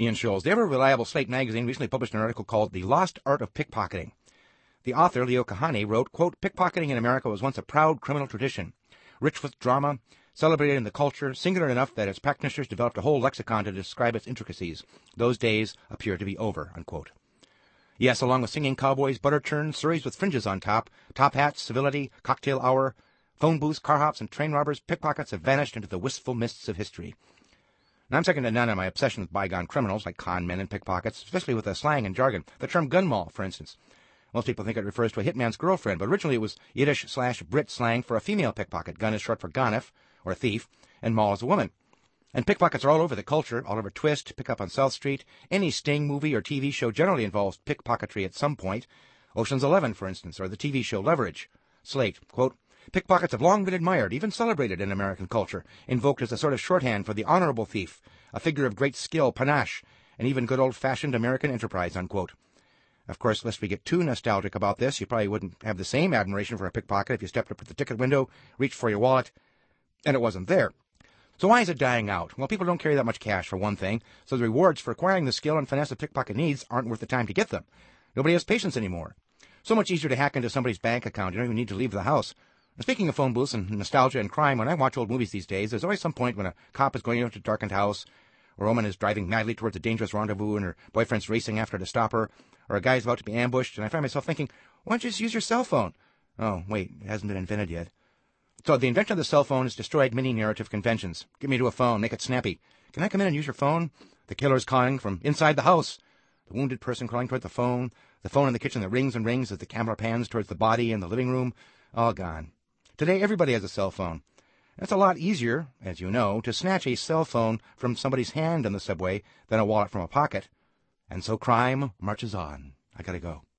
Ian Scholes. The ever-reliable Slate magazine recently published an article called The Lost Art of Pickpocketing. The author, Leo Kahane, wrote, quote, "Pickpocketing in America was once a proud criminal tradition, rich with drama, celebrated in the culture, singular enough that its practitioners developed a whole lexicon to describe its intricacies. Those days appear to be over," unquote. Yes, along with singing cowboys, butter churns, surreys with fringes on top hats, civility, cocktail hour, phone booths, car hops, and train robbers, pickpockets have vanished into the wistful mists of history. Now, I'm second to none in my obsession with bygone criminals like con men and pickpockets, especially with the slang and jargon. The term gun moll, for instance. Most people think it refers to a hitman's girlfriend, but originally it was Yiddish/Brit slang for a female pickpocket. Gun is short for ganef, or thief, and moll is a woman. And pickpockets are all over the culture, all over Twist, Pick Up on South Street. Any Sting movie or TV show generally involves pickpocketry at some point. Ocean's 11, for instance, or the TV show Leverage. Slate, quote, "Pickpockets have long been admired, even celebrated in American culture, invoked as a sort of shorthand for the honorable thief, a figure of great skill, panache, and even good old-fashioned American enterprise," unquote. Of course, lest we get too nostalgic about this, you probably wouldn't have the same admiration for a pickpocket if you stepped up at the ticket window, reached for your wallet, and it wasn't there. So why is it dying out? Well, people don't carry that much cash, for one thing, so the rewards for acquiring the skill and finesse a pickpocket needs aren't worth the time to get them. Nobody has patience anymore. So much easier to hack into somebody's bank account. You don't even need to leave the house. Speaking of phone booths and nostalgia and crime, when I watch old movies these days, there's always some point when a cop is going into a darkened house, or a woman is driving madly towards a dangerous rendezvous and her boyfriend's racing after to stop her, or a guy is about to be ambushed, and I find myself thinking, why don't you just use your cell phone? Oh, wait, it hasn't been invented yet. So the invention of the cell phone has destroyed many narrative conventions. Get me to a phone, make it snappy. Can I come in and use your phone? The killer's calling from inside the house. The wounded person crawling toward the phone in the kitchen that rings and rings as the camera pans towards the body in the living room. All gone. Today, everybody has a cell phone. It's a lot easier, as you know, to snatch a cell phone from somebody's hand in the subway than a wallet from a pocket. And so crime marches on. I gotta go.